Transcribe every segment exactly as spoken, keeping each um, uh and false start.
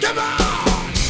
Come on!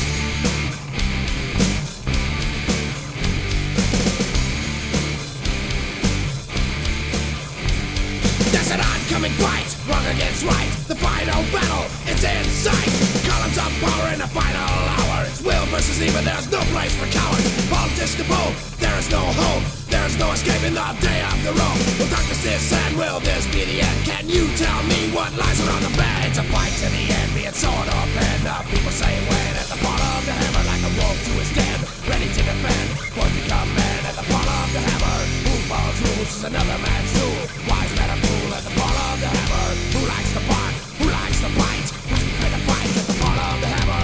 There's an oncoming fight, wrong against right. The final battle is in sight. Columns of power in the final hour. It's will versus evil, there's no place for cowards. Politics to both, there is no hope. There's no escaping the day of the road. Will darkness this and will this be the end? Can you tell me what lies around the bed? It's a fight to the end, be it sword or pen. The people say when at the fall of the hammer, like a wolf to his den, ready to defend. Boys become men at the fall of the hammer. Who follows rules is another man's tool. Wise men are fool at the fall of the hammer. Who likes to bark? Who likes to bite? Who's prepared to fight at the fall of the hammer?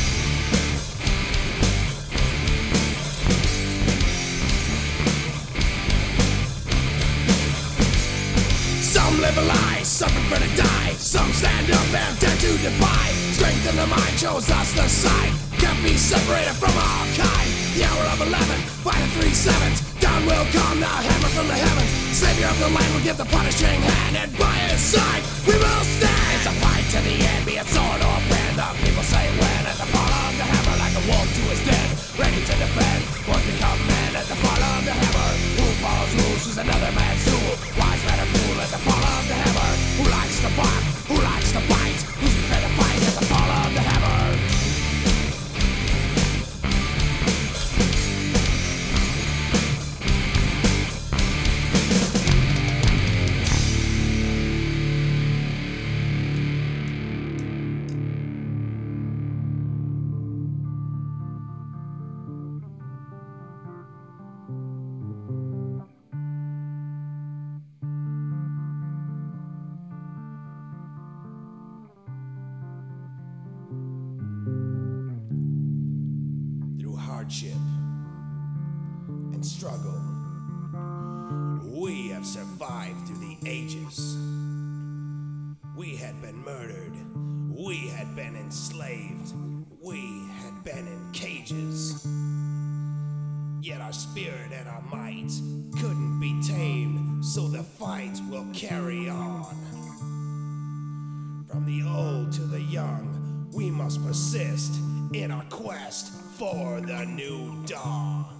Some live a lie, some prefer to die. Some stand up and dare to defy. Strength in the mind shows us the sign. Can't be separated from our kind. The hour of eleven, by the three sevens. Down will come the hammer from the heavens. Savior of the land will give the punishing hand. And by his side, we will stand. It's a fight to the end, be it sword or pen. The people say when at the fall of the hammer, like a wolf to his den, ready to defend. Boys become men at the fall of the hammer. Who follows rules is another man's tool. Wise men are fool at the fall of the hammer. Who likes to bark? Who likes to bite? Who's prepared to fight at the fall of the hammer? Hardship and struggle, we have survived through the ages. We had been murdered, we had been enslaved, we had been in cages. Yet our spirit and our might couldn't be tamed, so the fight will carry on. From the old to the young, we must persist in our quest for the new dawn.